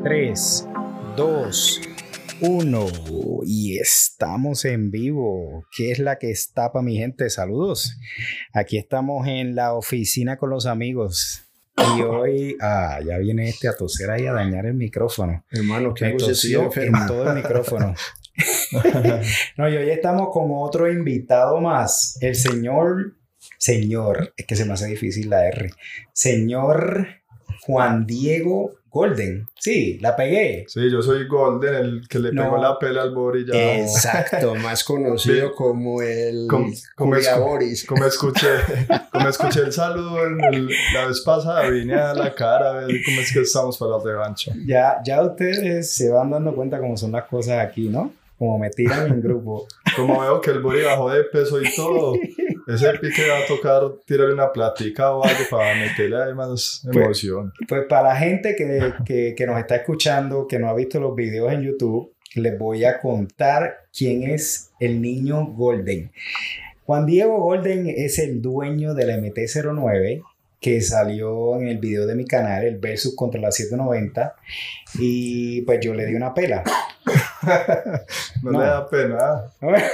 3, 2, 1 y estamos en vivo. ¿Qué es la que está para mi gente? Saludos. Aquí estamos en la oficina con los amigos. Y hoy, ya viene a toser ahí a dañar el micrófono. Hermano, ¿qué me tosió en todo el micrófono. No, y hoy estamos con otro invitado más. El señor, es que se me hace difícil la R. Señor Juan Diego Golden. Sí, la pegué. Sí, yo soy Golden, el que le pegó la pela al Boris ya. Exacto, más conocido como el Boris. Como escuché el saludo la vez pasada, vine a la cara a ver cómo es que estamos para la revancha. Ya ustedes se van dando cuenta cómo son las cosas aquí, ¿no? Como me tiran en grupo. Como veo que el Boris bajó de peso y todo, ese pique va a tocar tirarle una platica o algo para meterle ahí más emoción. Pues para la gente que nos está escuchando, que no ha visto los videos en YouTube, les voy a contar quién es el niño Golden. Juan Diego Golden es el dueño de la MT-09, que salió en el video de mi canal, el versus contra la 790, y pues yo le di una pela. No le da pena.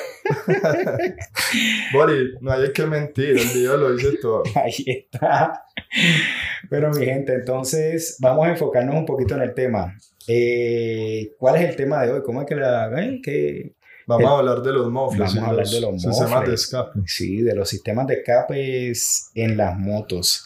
Boris, no hay que mentir, el video lo dice todo. Ahí está. Pero mi gente, entonces vamos a enfocarnos un poquito en el tema. ¿Cuál es el tema de hoy? ¿Cómo es que Vamos a hablar de los mofles. Vamos a hablar de los sistemas de escape. Sí, de los sistemas de escape en las motos.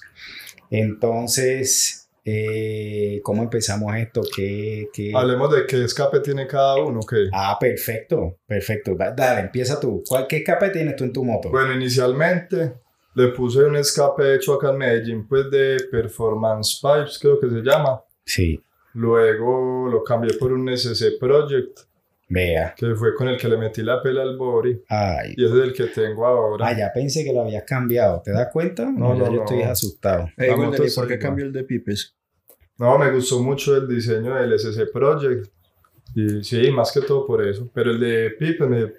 Entonces, ¿cómo empezamos esto? Hablemos de qué escape tiene cada uno, ¿qué? Perfecto. Dale, empieza tú. ¿Qué escape tienes tú en tu moto? Bueno, inicialmente le puse un escape hecho acá en Medellín, pues de Performance Pipes, creo que se llama. Sí. Luego lo cambié por un SC Project. Vea. Que fue con el que le metí la pela al Boris. Ay. Y ese es el que tengo ahora. Ya pensé que lo habías cambiado. ¿Te das cuenta? No, yo estoy asustado. ¿Por qué cambió el de Pipes? No, me gustó mucho el diseño del SC Project. Y sí, más que todo por eso. Pero el de Pipes,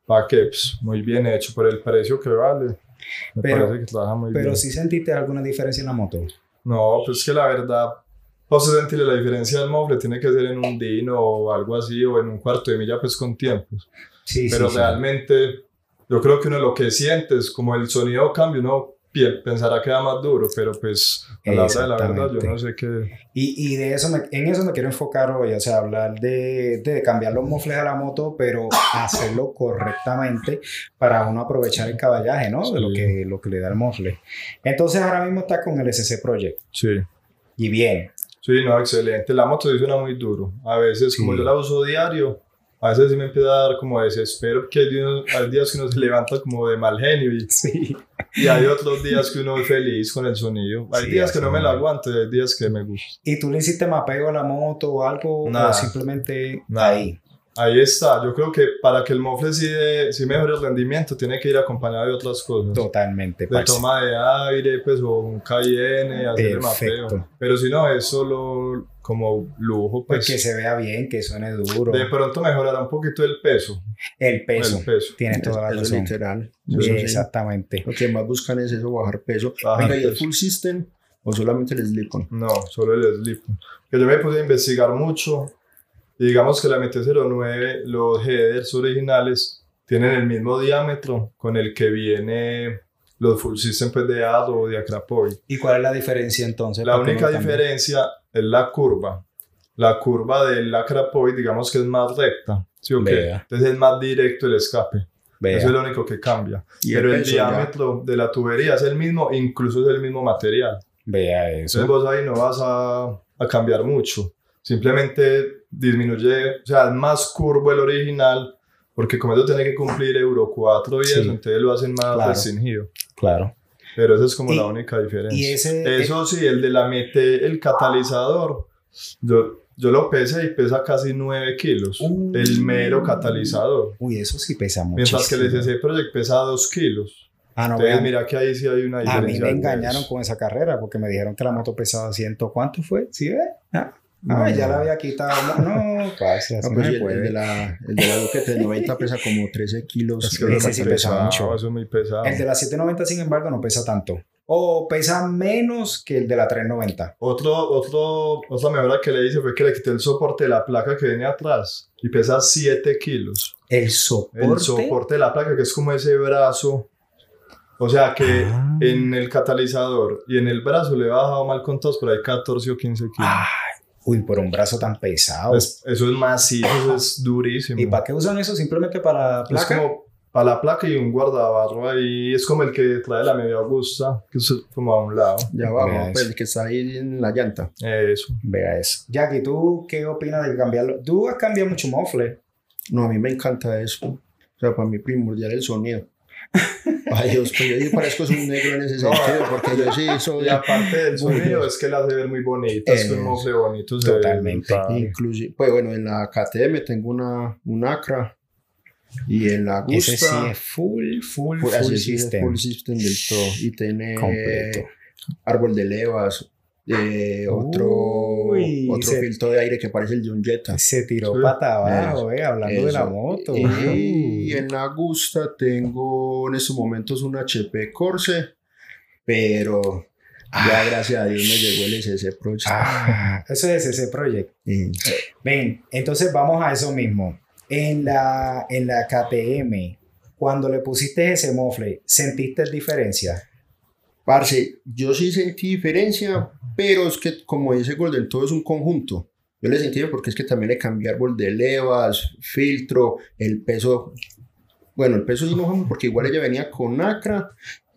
muy bien hecho por el precio que vale. Me parece que trabaja muy bien. Pero ¿sí sentiste alguna diferencia en la moto? No, pues que la verdad... O sea, sentirle la diferencia del mofle tiene que ser en un dino o algo así, o en un cuarto de milla, pues con tiempos. Sí, pero realmente, yo creo que uno lo que siente es como el sonido cambia, uno pensará que da más duro, pero pues a la hora de la verdad, yo no sé qué. Y de eso en eso me quiero enfocar hoy, o sea, hablar de cambiar los mofles a la moto, pero hacerlo correctamente para uno aprovechar el caballaje, ¿no? Sí. De lo que le da el mofle. Entonces, ahora mismo está con el SC Project. Sí. Y bien. Sí, no, excelente. La moto sí suena muy duro. A veces, como yo la uso diario, a veces sí me empieza a dar como desespero, porque hay días que uno se levanta como de mal genio y hay otros días que uno es feliz con el sonido. Hay días que no me lo aguanto y hay días que me gusta. ¿Y tú le hiciste mapeo a la moto o algo? Nada. ¿O simplemente ahí? Ahí está. Yo creo que para que el mofle sí mejore el rendimiento, tiene que ir acompañado de otras cosas. Totalmente. De toma de aire, pues, o un Cayenne, hacer mapeo. Pero si no, es solo como lujo, pues. Que se vea bien, que suene duro. De pronto mejorará un poquito el peso. El peso. Tienes toda la razón. Literal. Sí, exactamente. Lo que más buscan es eso, bajar peso. Venga, ¿y el full system o solamente el slip-on? No, solo el slip-on. Que yo me puse a investigar mucho. Y digamos que la MT-09, los headers originales tienen el mismo diámetro con el que viene los full system, pues, de ADO o de Akrapovic. ¿Y cuál es la diferencia entonces? La única diferencia es la curva. La curva del Akrapovic, digamos que es más recta. ¿Sí o qué? Entonces es más directo el escape. Eso es lo único que cambia. Pero el diámetro de la tubería es el mismo, incluso es el mismo material. Vea eso. Entonces vos ahí no vas a cambiar mucho. Simplemente disminuye, o sea, es más curvo el original, porque como eso tiene que cumplir Euro 4 y eso, entonces lo hacen más restringido. Claro. Pero esa es como la única diferencia. Y eso sí, el de la MT, el catalizador, yo lo pesé y pesa casi 9 kilos. El mero catalizador. Uy, eso sí pesa mucho. Mientras que el SC Project pesa 2 kilos. No, entonces mira que ahí sí hay una diferencia. A mí me engañaron con esa carrera porque me dijeron que la moto pesaba 100. ¿Cuánto fue? ¿Sí ves? Ya la había quitado. No, pasa. Pues el de la Duke 390 pesa como 13 kilos. Ese sí pesa mucho. Eso es muy pesado. El de la 790, sin embargo, no pesa tanto. ¿O pesa menos que el de la 390? Otra mejora que le hice fue que le quité el soporte de la placa que venía atrás y pesa 7 kilos. ¿El soporte? El soporte de la placa, que es como ese brazo. O sea que en el catalizador y en el brazo le he bajado mal contados por ahí 14 o 15 kilos. Uy, por un brazo tan pesado. Eso es macizo, eso es durísimo. ¿Y para qué usan eso? ¿Simplemente para la placa? Es como para la placa y un guardabarro ahí. Es como el que trae la media Augusta, que es como a un lado. Ya abajo, pues, el que está ahí en la llanta. Eso. Vea eso. Jackie, ¿tú qué opinas de cambiarlo? ¿Tú has cambiado mucho mofle? No, a mí me encanta eso. O sea, para mí primordial el sonido. Ay, Dios, pues yo parezco un negro en ese sentido, porque yo sí soy... Y aparte del sonido, es que la hace ver muy bonita, es que un mofle bonito. Totalmente. Inclusive, pues bueno, en la KTM tengo un Acra, y en la Agusta... Ese sí es full system. Full system del todo, y tiene completo. Árbol de levas, otro filtro de aire que parece el de un Jetta. Se tiró pata abajo, hablando de la moto. Y en la Agusta tengo en estos momentos un HP Corse, pero ya gracias a Dios me llegó el SC Project. Eso es SC Project. Ven, entonces vamos a eso mismo. En la KTM, cuando le pusiste ese mofle, ¿sentiste diferencia? Parce, yo sí sentí diferencia, pero es que como dice Golden, todo es un conjunto. Yo le sentí porque es que también le cambié árbol de levas, filtro, el peso. Bueno, el peso sí no, porque igual ella venía con Acra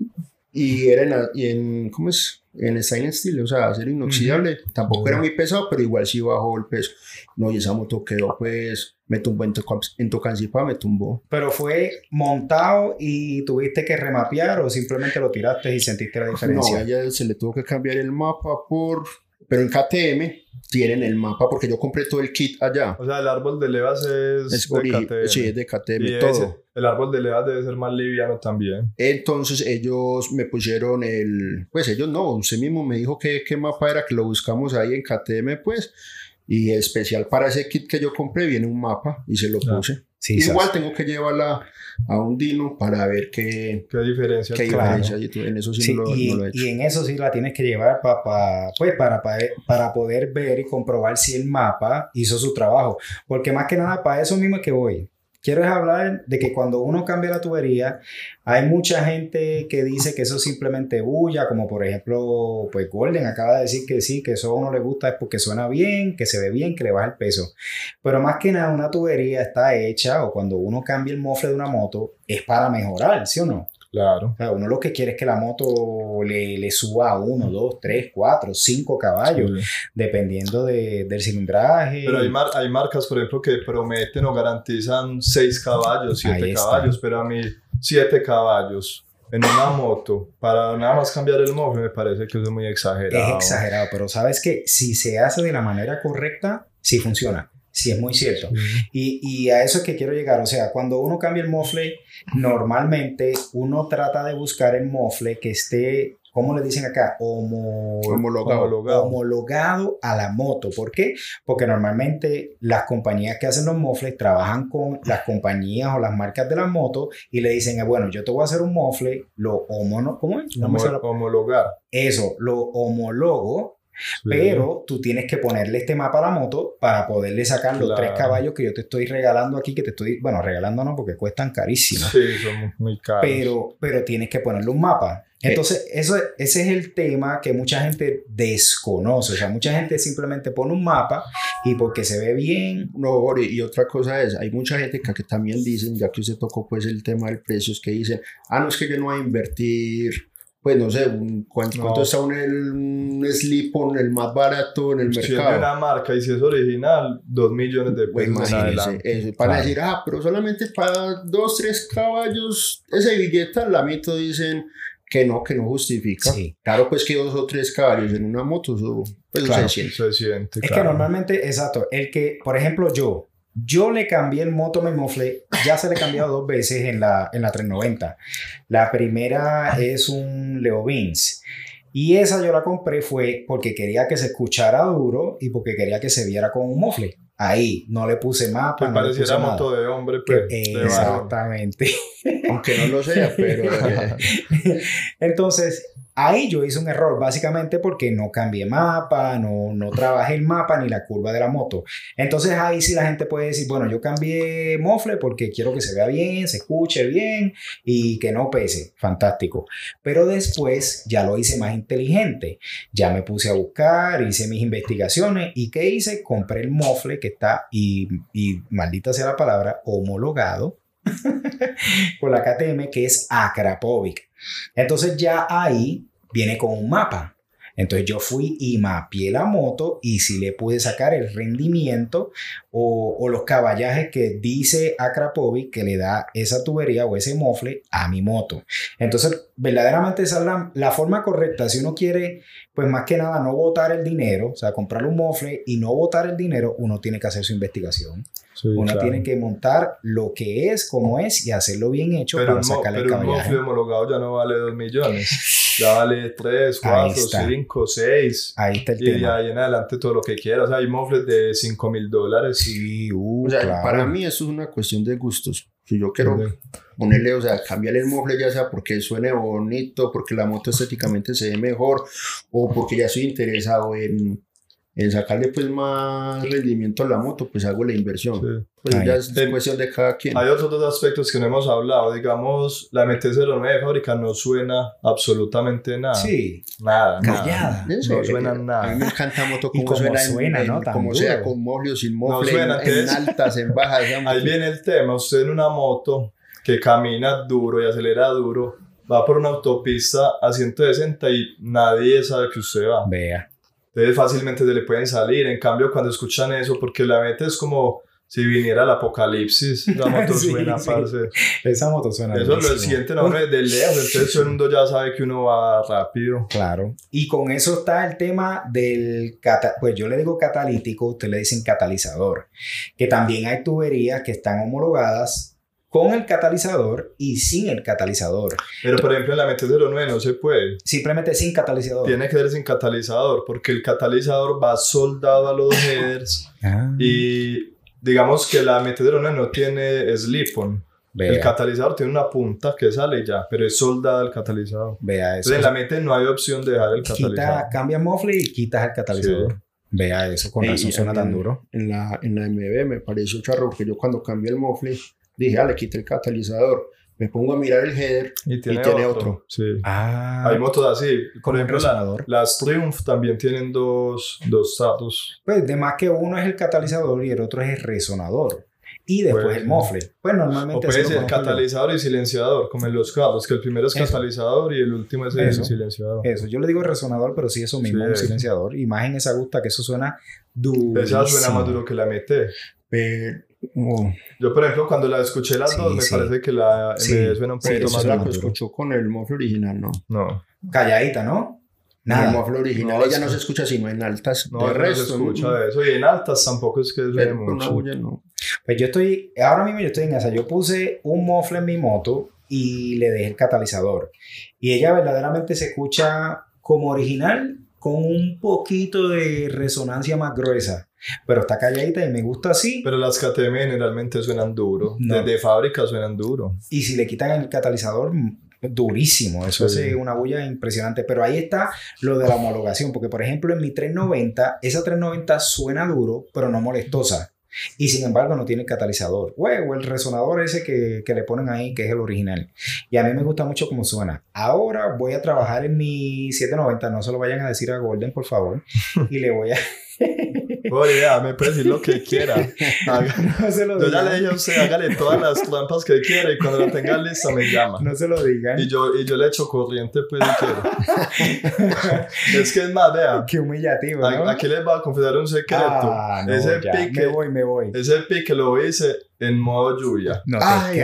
y era ¿cómo es? En stainless steel, o sea, acero inoxidable. Tampoco era muy pesado, pero igual sí bajó el peso. No, y esa moto quedó, pues, me tumbó en Tocancipá, me tumbó. ¿Pero fue montado y tuviste que remapear o simplemente lo tiraste y sentiste la diferencia? No, a ella se le tuvo que cambiar el mapa pero en KTM tienen el mapa porque yo compré todo el kit allá. O sea, el árbol de levas es de KTM. Sí, es de KTM, y todo. El árbol de levas debe ser más liviano también. Entonces ellos me pusieron pues ellos no, usted mismo me dijo qué mapa era, que lo buscamos ahí en KTM, pues. Y especial para ese kit que yo compré viene un mapa y se lo puse. Sí, igual tengo que llevarla a un dyno para ver qué diferencia. Qué diferencia. En eso sí, no lo he hecho. Y en eso sí la tienes que llevar para poder ver y comprobar si el mapa hizo su trabajo. Porque más que nada para eso mismo es que voy. Quiero hablar de que cuando uno cambia la tubería, hay mucha gente que dice que eso es simplemente bulla, como por ejemplo, pues Golden acaba de decir que sí, que eso a uno le gusta es porque suena bien, que se ve bien, que le baja el peso. Pero más que nada una tubería está hecha, o cuando uno cambia el mofle de una moto, es para mejorar, ¿sí o no? Claro. O sea, uno lo que quiere es que la moto le suba a 1, 2, 3, 4, 5 caballos, dependiendo del cilindraje. Pero hay marcas, por ejemplo, que prometen o garantizan 6 caballos, 7 caballos, pero a mí 7 caballos en una moto, para nada más cambiar el mofle, me parece que eso es muy exagerado. Es exagerado, pero sabes que si se hace de la manera correcta, sí funciona. Sí, es muy cierto. Y a eso es que quiero llegar. O sea, cuando uno cambia el mofle, normalmente uno trata de buscar el mofle que esté, ¿cómo le dicen acá? Homologado a la moto. ¿Por qué? Porque normalmente las compañías que hacen los mofles trabajan con las compañías o las marcas de las motos y le dicen, bueno, yo te voy a hacer un mofle, ¿cómo es? Homologar. Eso, lo homologo. Sí. Pero tú tienes que ponerle este mapa a la moto para poderle sacar los 3 caballos que yo te estoy regalando aquí, bueno, regalando no, porque cuestan carísimo. Sí, son muy caros. Pero tienes que ponerle un mapa. Entonces, ese es el tema que mucha gente desconoce. O sea, mucha gente simplemente pone un mapa y porque se ve bien. No, y otra cosa es, hay mucha gente que también dicen, ya que usted tocó pues el tema del precio, es que dicen, no es que yo no voy a invertir... Pues no sé, ¿cuánto está un slip-on, el más barato en el mercado? Si es de una marca y si es original, 2 millones de pesos. Pues imagínense eso. Para decir, pero solamente para 2, 3 caballos, esa billeta, la mito dicen que no justifica. Sí. Claro, pues que 2 o 3 caballos en una moto, eso, pues claro, se siente. Es que normalmente, exacto, el que, por ejemplo, yo le cambié el moto mi mofle, ya se le he cambiado 2 veces en la 390. La primera es un Leo Vince. Y esa yo la compré fue porque quería que se escuchara duro y porque quería que se viera con un mofle. Ahí, no le puse mapa. Que no pareciera le puse moto de hombre, pues. Exactamente. Aunque no lo sea, pero... Entonces, ahí yo hice un error, básicamente porque no cambié mapa, no trabajé el mapa ni la curva de la moto. Entonces, ahí sí la gente puede decir, bueno, yo cambié mofle porque quiero que se vea bien, se escuche bien y que no pese. Fantástico. Pero después ya lo hice más inteligente. Ya me puse a buscar, hice mis investigaciones y ¿qué hice? Compré el mofle que está, y maldita sea la palabra, homologado con la KTM, que es Akrapovic. Entonces ya ahí viene con un mapa. Entonces yo fui y mapeé la moto y sí le pude sacar el rendimiento o los caballajes que dice Akrapovic que le da esa tubería o ese mofle a mi moto. Entonces verdaderamente esa es la forma correcta. Si uno quiere, pues más que nada no botar el dinero, o sea, comprar un mofle y no botar el dinero, uno tiene que hacer su investigación. Sí, uno claro. Tiene que montar lo que es, como es y hacerlo bien hecho para sacarle el caballaje. Pero un mofle homologado ya no vale 2 millones. Ya vale 3, 4, 5, 6. Ahí está el tema. Y ahí en adelante todo lo que quieras. O sea, hay mofles de $5,000. Sí, o sea, claro. Para mí eso es una cuestión de gustos. Si yo quiero ponerle, o sea, cambiarle el mofle, ya sea porque suene bonito, porque la moto estéticamente se ve mejor, o porque ya estoy interesado en sacarle pues más rendimiento a la moto, pues hago la inversión. Sí. Pues ya es cuestión de cada quien. Hay otros dos aspectos que no hemos hablado. Digamos, la MT-09 de fábrica no suena absolutamente nada. Sí. Nada. Callada. No suena nada. A mí me encanta moto como suena, ¿no? Como sea, con mofle o sin mofle, no suena, en altas, en bajas. Ahí viene el tema. Usted en una moto que camina duro y acelera duro, va por una autopista a 160 y nadie sabe que usted va. Vea. Entonces fácilmente se le pueden salir. En cambio, cuando escuchan eso, porque la meta es como si viniera el apocalipsis, la moto sí, suena, sí. parce. Esa moto suena. Eso lo sienten a uno desde lejos, entonces todo el mundo ya sabe que uno va rápido. Claro. Y con eso está el tema del, pues yo le digo catalítico, ustedes le dicen catalizador, que también hay tuberías que están homologadas con el catalizador y sin el catalizador. Pero por ejemplo en la MT-09 no se puede. Simplemente sin catalizador. Tiene que ser sin catalizador porque el catalizador va soldado a los headers y digamos que la MT-09 no tiene slip-on. Vea. El catalizador tiene una punta que sale ya, pero es soldado el catalizador. Vea eso. Entonces en la MT no hay opción de dejar el catalizador. Cambias mofle y quitas el catalizador. Sí. Vea eso, con razón suena tan duro. En la MB me pareció charro que yo cuando cambié el mofle dije, le quité el catalizador. Me pongo a mirar el header y tiene otro. Sí. Hay motos así. Por ejemplo, las Triumph también tienen dos status. Pues de más que uno es el catalizador y el otro es el resonador. Y después el mofle. Pues normalmente... O puede ser catalizador y silenciador, como en los carros, que el primero es catalizador y el último es el silenciador. Eso, yo le digo resonador, pero sí eso mismo, un silenciador. Y más en esa gusta que eso suena duro. Esa suena más duro que la MT. Yo, por ejemplo, cuando la escuché las dos, me parece que la MD suena un poquito más duro. La que escuchó con el mofle original, no. Calladita, ¿no? Nada. El mofle original ella no se escucha sino en altas. No, no se escucha eso. Y en altas tampoco es que suene mucho. No. Pues ahora mismo yo estoy en esa. Yo puse un mofle en mi moto y le dejé el catalizador. Y ella verdaderamente se escucha como original, con un poquito de resonancia más gruesa. Pero está calladita y me gusta así. Pero las KTM generalmente suenan duro. Desde fábrica suenan duro. Y si le quitan el catalizador, durísimo. Eso hace una bulla impresionante. Pero ahí está lo de la homologación. Porque, por ejemplo, en mi 390, esa 390 suena duro, pero no molestosa. Y sin embargo no tiene catalizador. O el resonador ese que le ponen ahí, que es el original. Y a mí me gusta mucho cómo suena. Ahora voy a trabajar en mi 790. No se lo vayan a decir a Golden, por favor. Y le voy a... Oye, me puede decir lo que quiera. No se lo yo ya le dije a usted, hágale todas las trampas que quiera y cuando la tenga lista me llama. No se lo digan. Y yo le echo corriente, pues, si quiero. Es que es más, vea. Qué humillativo, ¿no? Aquí les voy a confesar un secreto. No, ese pique, me voy. Ese pique lo hice en modo lluvia. No te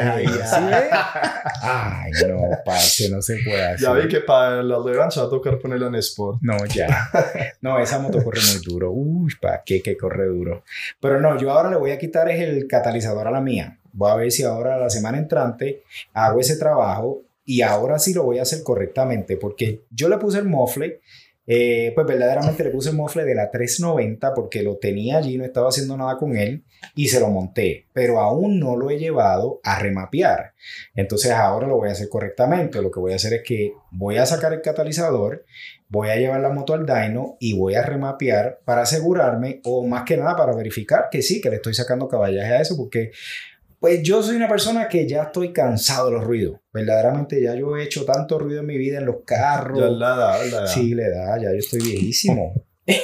Ay, no, parce, no se puede hacer. Ya vi que para la revancha va a tocar ponerla en Sport. No, ya. No, esa moto corre muy duro. Uy, ¿para qué que corre duro? Pero no, yo ahora le voy a quitar el catalizador a la mía. Voy a ver si ahora la semana entrante hago ese trabajo y ahora sí lo voy a hacer correctamente porque yo le puse el mofle Pues verdaderamente le puse el mofle de la 390 porque lo tenía allí, no estaba haciendo nada con él y se lo monté, pero aún no lo he llevado a remapear. Entonces ahora lo voy a hacer correctamente. Lo que voy a hacer es que voy a sacar el catalizador, voy a llevar la moto al dyno y voy a remapear para asegurarme, o más que nada para verificar que sí, que le estoy sacando caballaje a eso, porque pues yo soy una persona que ya estoy cansado de los ruidos. Verdaderamente ya yo he hecho tanto ruido en mi vida en los carros. Ya la da. Sí, le da, ya yo estoy viejísimo.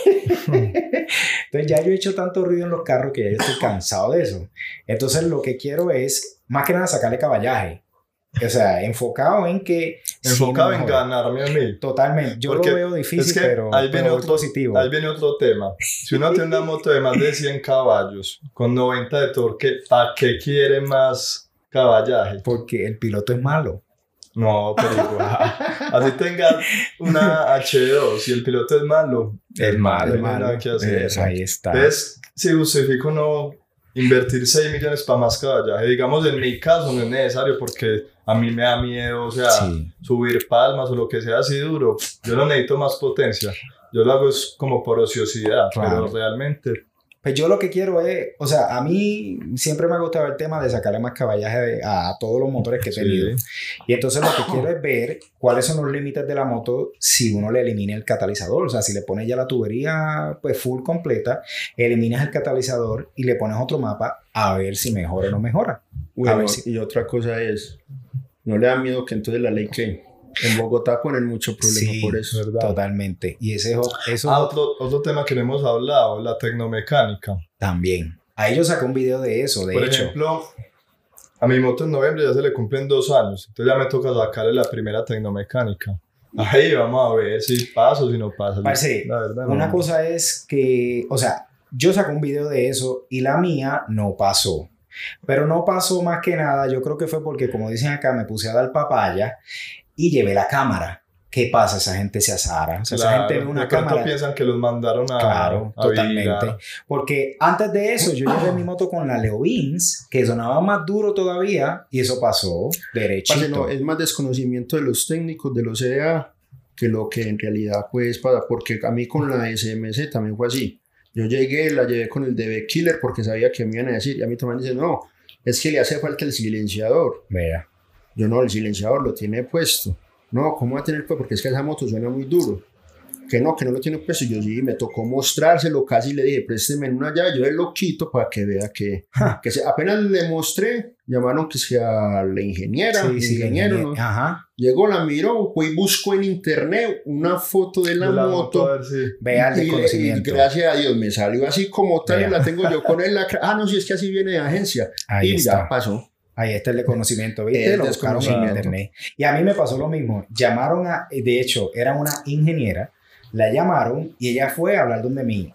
Entonces ya yo he hecho tanto ruido en los carros que ya yo estoy cansado de eso. Entonces lo que quiero es, más que nada, sacarle caballaje. O sea, enfocado en que... Enfocado en ganarme a mí. Totalmente. Yo porque lo veo difícil, es que pero ahí viene otro, positivo. Ahí viene otro tema. Si uno tiene una moto de más de 100 caballos, con 90 de torque, ¿para qué quiere más caballaje? Porque el piloto es malo. No, pero igual. Así tenga una H2 y el piloto es malo. Es malo, no hay nada que hacer. Ahí está. Entonces, si justifica uno invertir 6 millones para más caballaje, digamos, en mi caso no es necesario porque a mí me da miedo, o sea, Sí. subir palmas o lo que sea así duro. Yo no necesito más potencia. Yo lo hago es como por ociosidad, Claro. pero realmente... Pues yo lo que quiero es, o sea, a mí siempre me ha gustado el tema de sacarle más caballaje a todos los motores que he tenido. Y entonces lo que quiero es ver cuáles son los límites de la moto si uno le elimina el catalizador. O sea, si le pones ya la tubería pues full completa, eliminas el catalizador y le pones otro mapa a ver si mejora o no mejora. Bueno, ver si- y otra cosa es, no le da miedo que entonces la ley que en Bogotá ponen mucho problema Sí, por eso. ¿verdad? totalmente. Y ese eso Otro tema que no hemos hablado, la tecnomecánica. también. Ahí yo saqué un video de eso, de Por hecho. ejemplo, a mi moto en noviembre ya se le cumplen 2 años, entonces ya me toca sacarle la primera tecnomecánica. Ahí vamos a ver si pasa o si no pasa. Parce, La verdad, no. una cosa es que, o sea, yo saqué un video de eso y la mía no pasó. Pero no pasó más que nada, yo creo que fue porque, como dicen acá, me puse a dar papaya y llevé la cámara. ¿Qué pasa? Esa gente se azara. O sea, esa gente ve una de pronto cámara. piensan que los mandaron a Claro, a totalmente. vigilar. Porque antes de eso, yo llevé mi moto con la Leo Beans, que sonaba más duro todavía, y eso pasó derechito. Parce, no, es más desconocimiento de los técnicos de los CDA que lo que en realidad pues pasa, porque a mí con la SMC también fue así. Yo llegué, la llevé con el DB Killer porque sabía que me iban a decir, y a mí también dicen, no, es que le hace falta el silenciador. Vea. Yo no, el silenciador lo tiene puesto. No, ¿cómo va a tener puesto? Porque es que esa moto suena muy duro. Que no lo tiene puesto. Y yo sí, me tocó mostrárselo, casi le dije, présteme una llave, yo lo quito para que vea que apenas le mostré, llamaron que sea la ingeniera, el ingeniero, ¿no? Ajá. Llegó, la miró, fue y buscó en internet una foto de la moto. A ver si... Vea el Y desconocimiento. gracias a Dios me salió así como tal, Vea. y la tengo yo con él. No, si es que así viene de agencia. Ahí y está. ya pasó. Ahí está el desconocimiento, ¿viste? El Lo buscaron en desconocimiento. internet. Y a mí me pasó lo mismo. Llamaron de hecho, era una ingeniera, la llamaron y ella fue a hablar donde mí,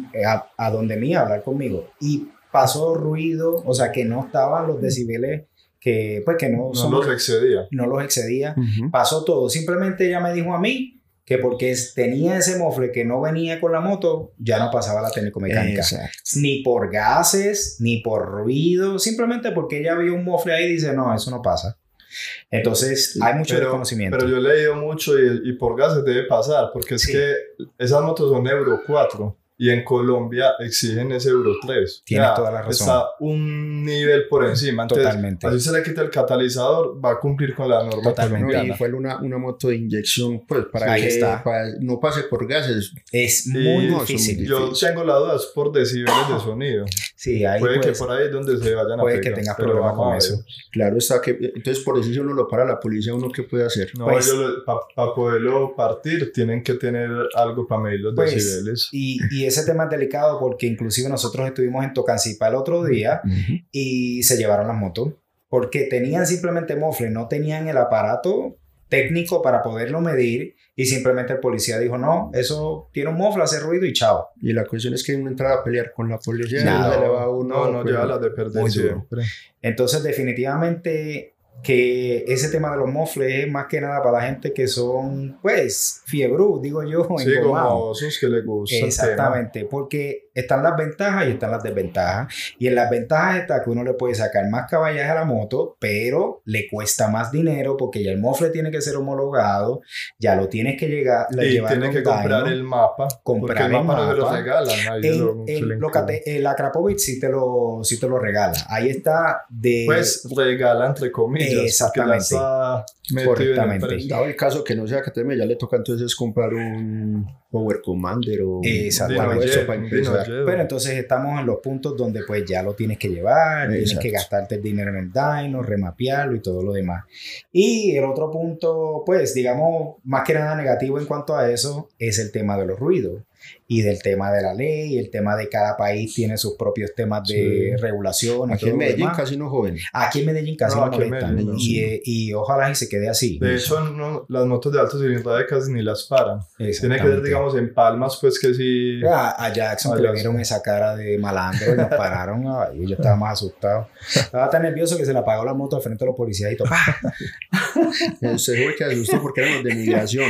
a donde mí a hablar conmigo. Y pasó ruido, o sea, que no estaban los decibeles que, pues, que no, No los excedía. no los excedía. Pasó todo. Simplemente ella me dijo a mí que porque tenía ese mofle que no venía con la moto, ya no pasaba la técnico-mecánica. Exacto. Ni por gases, ni por ruido, simplemente porque ella vio un mofle ahí y dice, no, eso no pasa. Entonces, hay mucho desconocimiento. Pero yo he leído mucho y por gases debe pasar, porque es Sí. que esas motos son Euro 4 y en Colombia exigen ese Euro 3. Tienes toda la razón. Está un nivel por encima. Entonces, Totalmente. así se le quita el catalizador, va a cumplir con la norma Totalmente. colombiana. Y fue una moto de inyección, pues, para Ahí que está. no pase por gases. Es Y muy no, difícil. Yo tengo la duda, es por decibeles de sonido. Sí, ahí Puede que puedes- por ahí es donde se vayan a puede pegar. que tengas pero problemas vamos con a ver. eso. Claro está que, entonces por eso si uno lo para la policía, ¿uno qué puede hacer? No, Pues- para poderlo partir tienen que tener algo para medir los Pues, decibeles. y ese tema es delicado porque inclusive nosotros estuvimos en Tocancipá el otro día y se llevaron las motos porque tenían simplemente mofle, no tenían el aparato técnico para poderlo medir y simplemente el policía dijo, no, eso tiene un mofle, hace ruido y chao. Y la cuestión es que uno entra a pelear con la policía, Nada. se le va a uno, No, pues, lleva las de perder muy duro. siempre. Entonces definitivamente que ese tema de los mofles es más que nada para la gente que son, pues, fiebrú, digo yo, Sí, engomado. como esos que les gusta el tema. Exactamente, porque están las ventajas y están las desventajas. Y en las ventajas está que uno le puede sacar más caballaje a la moto, pero le cuesta más dinero porque ya el mofle tiene que ser homologado, ya lo tienes que llevar tiene que comprar el mapa. Comprar el mapa no se lo regalan. La Krapovic sí te lo regala. Ahí está Pues regala entre comillas. Exactamente. Correctamente. Dado el caso que no sea KTM, ya le toca entonces comprar un Power Commander o exactamente. Pero Pero entonces estamos en los puntos donde pues ya lo tienes que llevar, tienes que gastarte el dinero en el dyno, remapearlo y todo lo demás. Y el otro punto, pues digamos, más que nada negativo en cuanto a eso, es el tema de los ruidos y del tema de la ley. El tema de cada país tiene sus propios temas de regulación. Aquí en Medellín casi no joven. Aquí en Medellín casi no molestan. Y ojalá y se quede así. De hecho, las motos de alto cilindraje casi ni las paran. Tiene que ser, digamos, en Palmas, pues que sí. A Jackson que le vieron esa cara de malandro y nos pararon. Ay, yo estaba más asustado. Estaba tan nervioso que se le apagó la moto al frente de los policías y todo. Se fue que asustó porque eran los de migración.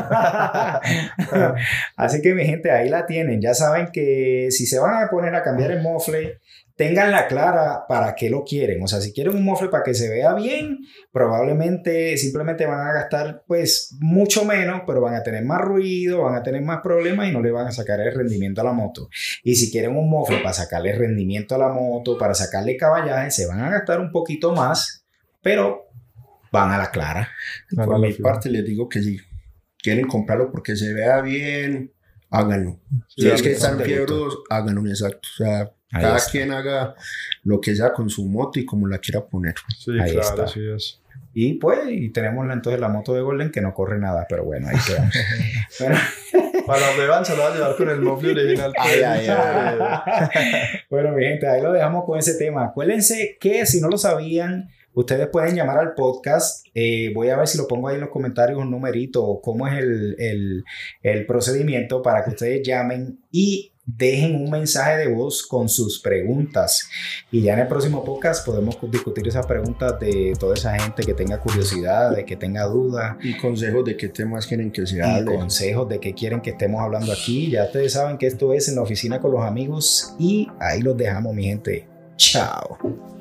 Así que mi gente, ahí la tienen. Ya saben que si se van a poner a cambiar el mofle, ténganla clara para qué lo quieren. O sea, si quieren un mofle para que se vea bien, probablemente simplemente van a gastar pues mucho menos, pero van a tener más ruido, van a tener más problemas y no le van a sacar el rendimiento a la moto. Y si quieren un mofle para sacarle rendimiento a la moto, para sacarle caballaje, se van a gastar un poquito más, pero van a la clara. Por mi parte les digo que si quieren comprarlo porque se vea bien, háganlo. Si es que están fiebros, háganlo, exacto. O sea, cada quien haga lo que sea con su moto y como la quiera poner. Sí, ahí claro, está. Así es. Y pues, tenemos entonces la moto de Golden que no corre nada, pero bueno, ahí quedamos. Bueno. Para la revancha lo va a llevar con el mofle original. Bueno, mi gente, ahí lo dejamos con ese tema. Acuérdense que si no lo sabían, ustedes pueden llamar al podcast. Voy a ver si lo pongo ahí en los comentarios un numerito o cómo es el procedimiento para que ustedes llamen y dejen un mensaje de voz con sus preguntas. Y ya en el próximo podcast podemos discutir esas preguntas de toda esa gente que tenga curiosidad, de que tenga dudas. Y consejos de qué temas quieren que se hable. Y consejos de qué quieren que estemos hablando aquí. Ya ustedes saben que esto es En la Oficina con los Amigos. Y ahí los dejamos, mi gente. Chao.